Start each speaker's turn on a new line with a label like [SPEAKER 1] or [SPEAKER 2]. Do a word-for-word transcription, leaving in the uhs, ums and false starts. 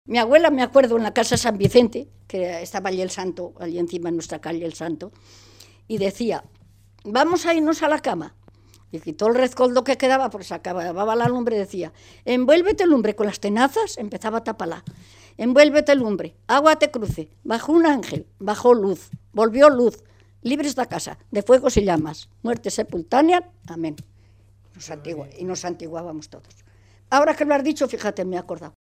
[SPEAKER 1] Mi abuela, me acuerdo, en la casa San Vicente, que estaba allí el santo, allí encima en nuestra calle el santo, y decía, vamos a irnos a la cama. Y quitó el rescoldo que quedaba, porque se acababa la lumbre, decía, envuélvete lumbre con las tenazas, empezaba a taparla. Envuélvete lumbre, agua te cruce, bajó un ángel, bajó luz, volvió luz, libre esta casa, de fuegos y llamas, muerte sepultánea, amén. Nos antigua, y nos antiguábamos todos. Ahora que lo has dicho, fíjate, me he acordado.